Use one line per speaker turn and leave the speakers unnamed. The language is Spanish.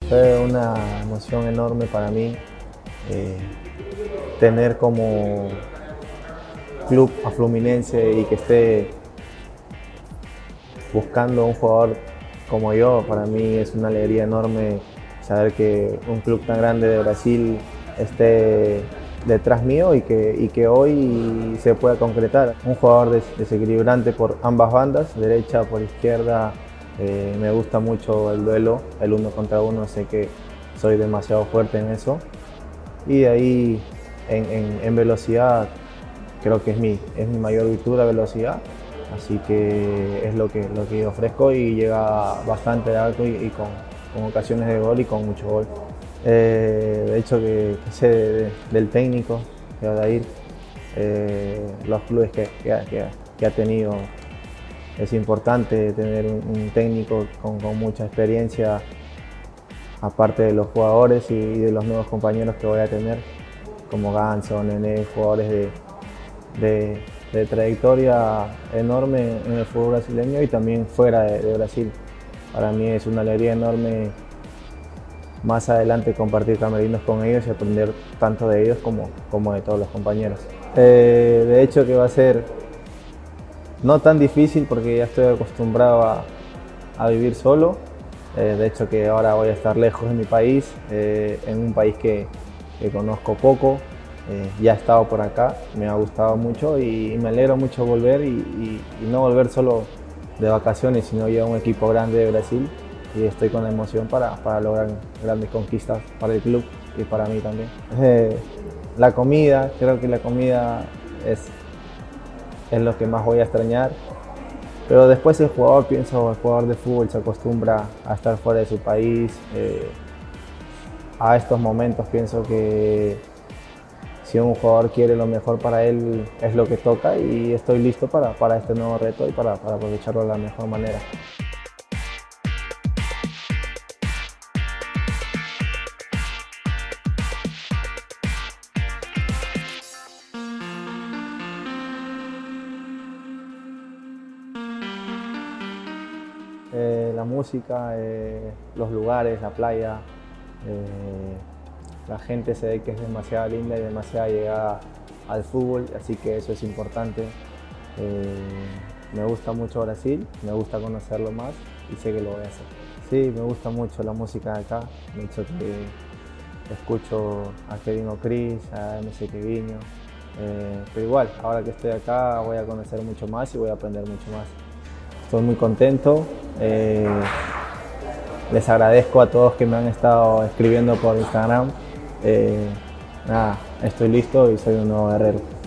Fue una emoción enorme para mí tener como club a Fluminense y que esté buscando un jugador como yo. Para mí es una alegría enorme saber que un club tan grande de Brasil esté detrás mío y que hoy se pueda concretar. Un jugador desequilibrante por ambas bandas, derecha por izquierda. Me gusta mucho el duelo, el 1 contra 1, sé que soy demasiado fuerte en eso. Y de ahí en velocidad, creo que es mi mayor virtud la velocidad, así que es lo que ofrezco y llega bastante alto y con ocasiones de gol y con mucho gol. De hecho que sé del técnico, de Odair, los clubes que ha tenido. Es importante tener un técnico con mucha experiencia, aparte de los jugadores y de los nuevos compañeros que voy a tener, como Ganso, Nené, jugadores de trayectoria enorme en el fútbol brasileño y también fuera de Brasil. Para mí es una alegría enorme más adelante compartir camerinos con ellos y aprender tanto de ellos como de todos los compañeros. De hecho que va a ser no tan difícil porque ya estoy acostumbrado a vivir solo. De hecho que ahora voy a estar lejos de mi país, en un país que conozco poco. Ya he estado por acá, me ha gustado mucho y me alegro mucho volver y no volver solo de vacaciones, sino ya a un equipo grande de Brasil, y estoy con la emoción para lograr grandes conquistas para el club y para mí también. La comida, creo que la comida es lo que más voy a extrañar, pero después el jugador de fútbol se acostumbra a estar fuera de su país. A estos momentos pienso que si un jugador quiere lo mejor para él es lo que toca y estoy listo para este nuevo reto y para aprovecharlo de la mejor manera. La música, los lugares, la playa, la gente se ve que es demasiado linda y demasiado llegada al fútbol, así que eso es importante. Me gusta mucho Brasil, me gusta conocerlo más y sé que lo voy a hacer. Sí, me gusta mucho la música de acá, de hecho que escucho a Kevin O'Chris, a MC Kevinho, pero igual, ahora que estoy acá voy a conocer mucho más y voy a aprender mucho más. Estoy muy contento, les agradezco a todos que me han estado escribiendo por Instagram. Nada, estoy listo y soy un nuevo guerrero.